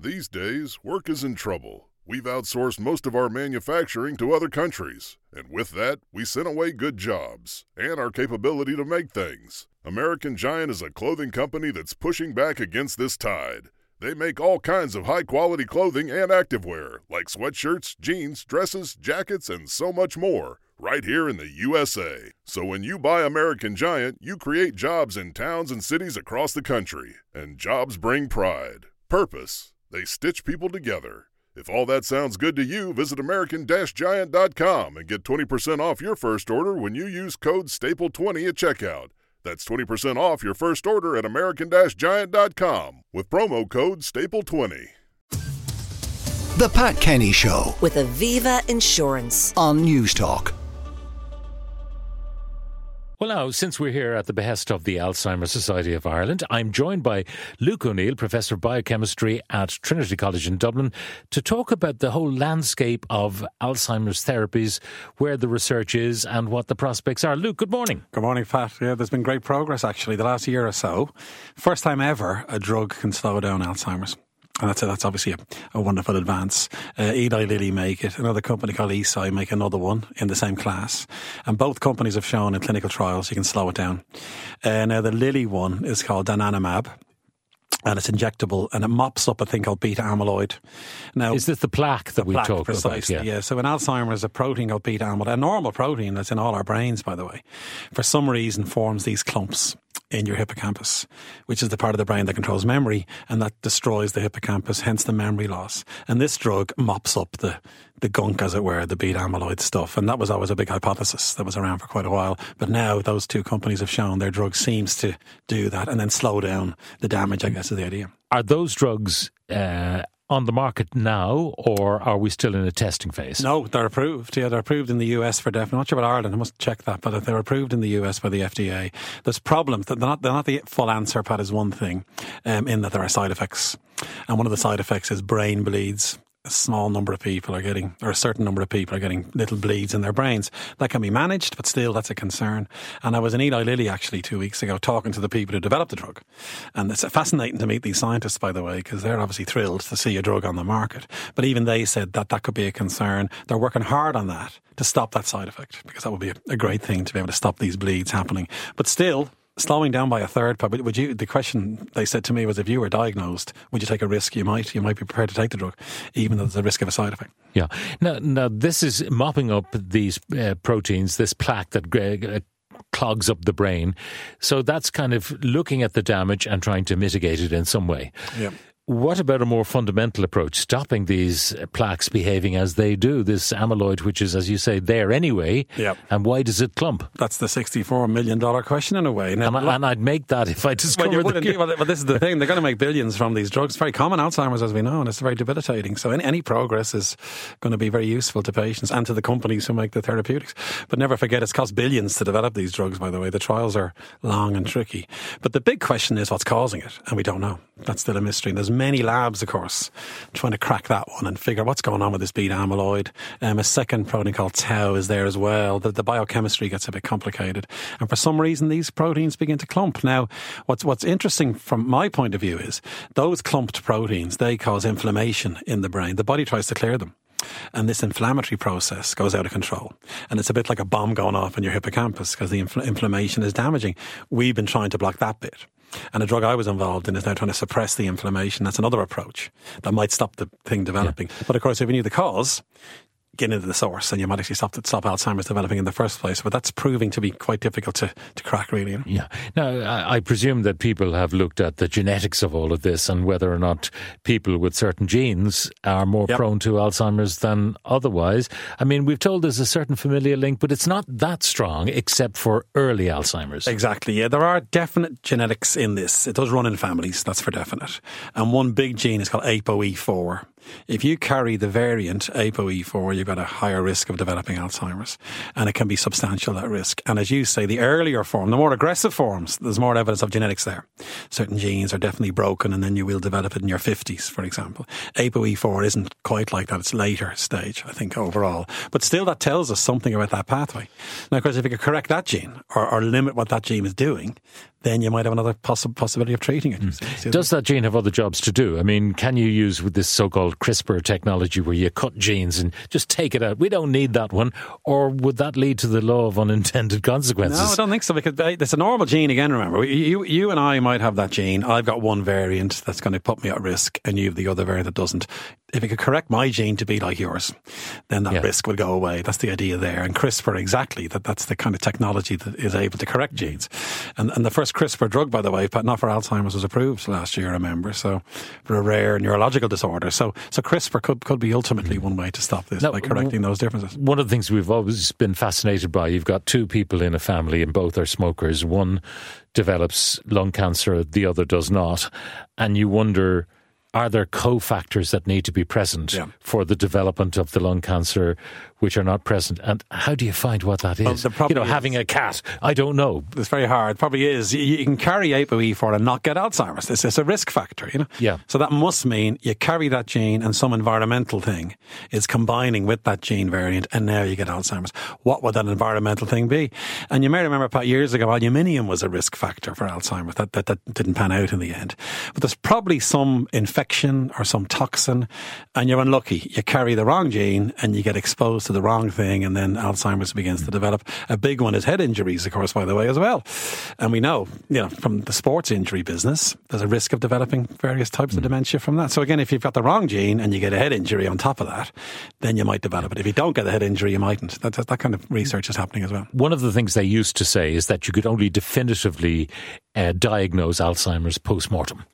These days, work is in trouble. We've outsourced most of our manufacturing to other countries, and with that, we sent away good jobs and our capability to make things. American Giant is a clothing company that's pushing back against this tide. They make all kinds of high-quality clothing and activewear, like sweatshirts, jeans, dresses, jackets, and so much more, right here in the USA. So when you buy American Giant, you create jobs in towns and cities across the country. And jobs bring pride, purpose. They stitch people together. If all that sounds good to you, visit American-Giant.com and get 20% off your first order when you use code STAPLE20 at checkout. That's 20% off your first order at American-Giant.com with promo code STAPLE20. The Pat Kenny Show with Aviva Insurance on News Talk. Well, now, since we're here at the behest of the Alzheimer's Society of Ireland, I'm joined by Luke O'Neill, Professor of Biochemistry at Trinity College in Dublin, to talk about the whole landscape of Alzheimer's therapies, where the research is and what the prospects are. Luke, good morning. Good morning, Pat. Yeah, there's been great progress, actually, the last year or so. First time ever a drug can slow down Alzheimer's. And that's obviously a wonderful advance. Eli Lilly make it. Another company called Eisai make another one in the same class. And both companies have shown in clinical trials you can slow it down. Now the Lilly one is called donanemab. And it's injectable, and it mops up a thing called beta amyloid. Now, is this the plaque that we talked precisely, about? Yeah. So in Alzheimer's, a protein called beta amyloid, a normal protein that's in all our brains, by the way, for some reason forms these clumps in your hippocampus, which is the part of the brain that controls memory, and that destroys the hippocampus, hence the memory loss. And this drug mops up the gunk, as it were, the beta amyloid stuff. And that was always a big hypothesis that was around for quite a while. But now those two companies have shown their drug seems to do that and then slow down the damage, I guess, is the idea. Are those drugs on the market now, or are we still in a testing phase? No, they're approved. Yeah, they're approved in the US for definitely. I'm not sure about Ireland. I must check that. But they're approved in the US by the FDA. There's problems. They're not the full answer, Pat, is one thing, in that there are side effects. And one of the side effects is brain bleeds. A small number of people are getting, or a certain number of people are getting little bleeds in their brains. That can be managed, but still that's a concern. And I was in Eli Lilly actually 2 weeks ago talking to the people who developed the drug. And it's fascinating to meet these scientists, by the way, because they're obviously thrilled to see a drug on the market. But even they said that could be a concern. They're working hard on that to stop that side effect, because that would be a great thing to be able to stop these bleeds happening. But still, slowing down by a third, would you? The question they said to me was, if you were diagnosed, would you take a risk? You might be prepared to take the drug, even though there's a risk of a side effect. Yeah. Now this is mopping up these proteins, this plaque that clogs up the brain. So that's kind of looking at the damage and trying to mitigate it in some way. Yeah. What about a more fundamental approach, stopping these plaques behaving as they do, this amyloid, which is, as you say, there anyway, yep. And why does it clump? That's the $64 million question in a way. Now, and I'd make that if I discovered well, this is the thing. They're going to make billions from these drugs. It's very common, Alzheimer's, as we know, and it's very debilitating. So any progress is going to be very useful to patients and to the companies who make the therapeutics. But never forget, it's cost billions to develop these drugs, by the way. The trials are long and tricky. But the big question is what's causing it, and we don't know. That's still a mystery. And there's many labs, of course, trying to crack that one and figure what's going on with this beta amyloid. A second protein called tau is there as well. The biochemistry gets a bit complicated. And for some reason, these proteins begin to clump. Now, what's interesting from my point of view is those clumped proteins, they cause inflammation in the brain. The body tries to clear them. And this inflammatory process goes out of control. And it's a bit like a bomb going off in your hippocampus because the inflammation is damaging. We've been trying to block that bit. And the drug I was involved in is now trying to suppress the inflammation. That's another approach that might stop the thing developing. Yeah. But of course, if you knew the cause, get into the source and you might actually stop Alzheimer's developing in the first place. But that's proving to be quite difficult to crack, really. Yeah. Now, I presume that people have looked at the genetics of all of this and whether or not people with certain genes are more prone to Alzheimer's than otherwise. I mean, we've told there's a certain familial link, but it's not that strong except for early Alzheimer's. Exactly, yeah. There are definite genetics in this. It does run in families, that's for definite. And one big gene is called ApoE4. if you carry the variant ApoE4, you've got a higher risk of developing Alzheimer's, and it can be substantial, that risk. And as you say, the earlier form, the more aggressive forms, there's more evidence of genetics there. Certain genes are definitely broken, and then you will develop it in your 50s, for example. ApoE4 isn't quite like that. It's later stage, I think, overall. But still, that tells us something about that pathway. Now, of course, if you could correct that gene or limit what that gene is doing, then you might have another possibility of treating it. Does that gene have other jobs to do? I mean, can you use with this so-called CRISPR technology where you cut genes and just take it out? We don't need that one. Or would that lead to the law of unintended consequences? No, I don't think so, because it's a normal gene again, remember. You and I might have that gene. I've got one variant that's going to put me at risk, and you have the other variant that doesn't. If you could correct my gene to be like yours, then that risk would go away. That's the idea there. And CRISPR, exactly, that's the kind of technology that is able to correct genes. And the first CRISPR drug, by the way, but not for Alzheimer's, was approved last year, remember, so for a rare neurological disorder. So CRISPR could be ultimately one way to stop this, by correcting those differences. One of the things we've always been fascinated by, you've got two people in a family and both are smokers. One develops lung cancer, the other does not. And you wonder, are there cofactors that need to be present for the development of the lung cancer which are not present? And how do you find what that is? Having a cat, I don't know. It's very hard. Probably is. You can carry ApoE4 and not get Alzheimer's. It's a risk factor, Yeah. So that must mean you carry that gene and some environmental thing is combining with that gene variant, and now you get Alzheimer's. What would that environmental thing be? And you may remember, Pat, years ago, aluminium was a risk factor for Alzheimer's. That didn't pan out in the end. But there's probably some infection or some toxin, and you're unlucky. You carry the wrong gene and you get exposed to the wrong thing, and then Alzheimer's begins to develop. A big one is head injuries, of course, by the way, as well. And we know, from the sports injury business, there's a risk of developing various types of dementia from that. So again, if you've got the wrong gene and you get a head injury on top of that, then you might develop it. If you don't get a head injury, you mightn't. That kind of research is happening as well. One of the things they used to say is that you could only definitively diagnose Alzheimer's post-mortem.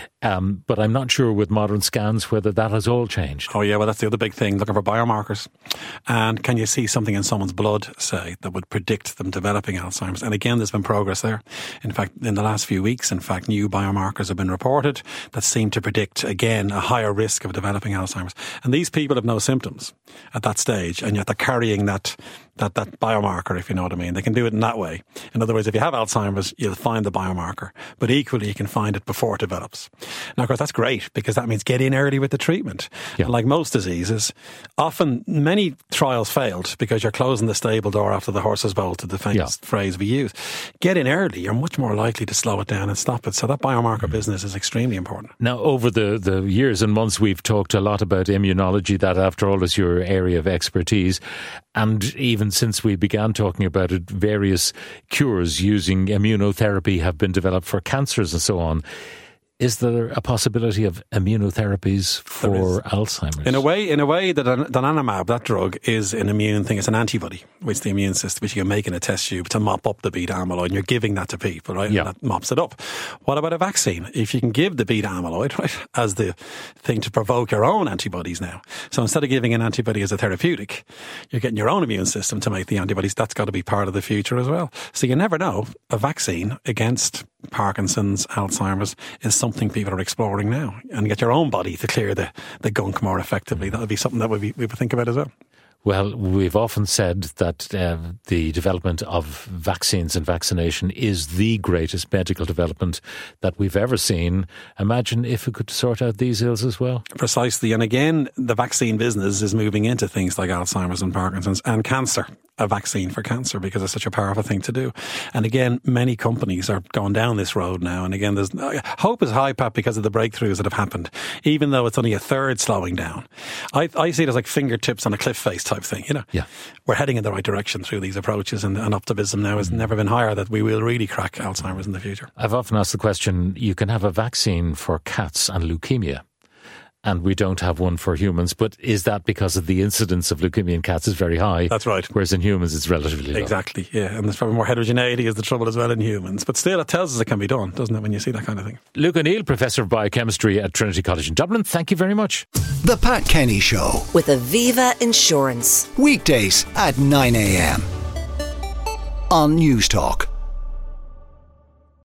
But I'm not sure with modern scans whether that has all changed. Oh yeah, well that's the other big thing, looking for biomarkers. And can you see something in someone's blood, say, that would predict them developing Alzheimer's? And again, there's been progress there. In fact, in the last few weeks, new biomarkers have been reported that seem to predict, again, a higher risk of developing Alzheimer's. And these people have no symptoms at that stage, and yet they're carrying that biomarker, if you know what I mean. They can do it in that way. In other words, if you have Alzheimer's, you'll find the biomarker. But equally, you can find it before it develops. Now, of course, that's great because that means get in early with the treatment. Yeah. And like most diseases, often many trials failed because you're closing the stable door after the horse has bolted, the famous phrase we use. Get in early, you're much more likely to slow it down and stop it. So that biomarker business is extremely important. Now, over the years and months, we've talked a lot about immunology. That, after all, is your area of expertise. And even since we began talking about it, various cures using immunotherapy have been developed for cancers and so on. Is there a possibility of immunotherapies for Alzheimer's? In a way, the donanemab, that drug, is an immune thing. It's an antibody, which the immune system, which you can make in a test tube to mop up the beta amyloid, and you're giving that to people, right? Yeah. And that mops it up. What about a vaccine? If you can give the beta amyloid, right, as the thing to provoke your own antibodies now. So instead of giving an antibody as a therapeutic, you're getting your own immune system to make the antibodies. That's got to be part of the future as well. So you never know. A vaccine against Parkinson's, Alzheimer's is something people are exploring now, and get your own body to clear the gunk more effectively. That would be something that we would think about as well. Well, we've often said that the development of vaccines and vaccination is the greatest medical development that we've ever seen. Imagine if we could sort out these ills as well. Precisely. And again, the vaccine business is moving into things like Alzheimer's and Parkinson's and cancer. A vaccine for cancer, because it's such a powerful thing to do. And again, many companies are going down this road now. And again, there's hope is high, Pat, because of the breakthroughs that have happened, even though it's only a third slowing down. I see it as like fingertips on a cliff face type thing, Yeah. We're heading in the right direction through these approaches, and optimism now has never been higher that we will really crack Alzheimer's in the future. I've often asked the question, you can have a vaccine for cats and leukemia, and we don't have one for humans, but is that because of the incidence of leukemia in cats is very high? That's right. Whereas in humans it's relatively low. Exactly, yeah. And there's probably more heterogeneity is the trouble as well in humans. But still, it tells us it can be done, doesn't it, when you see that kind of thing? Luke O'Neill, Professor of Biochemistry at Trinity College in Dublin, thank you very much. The Pat Kenny Show. With Aviva Insurance. Weekdays at 9 a.m. on News Talk.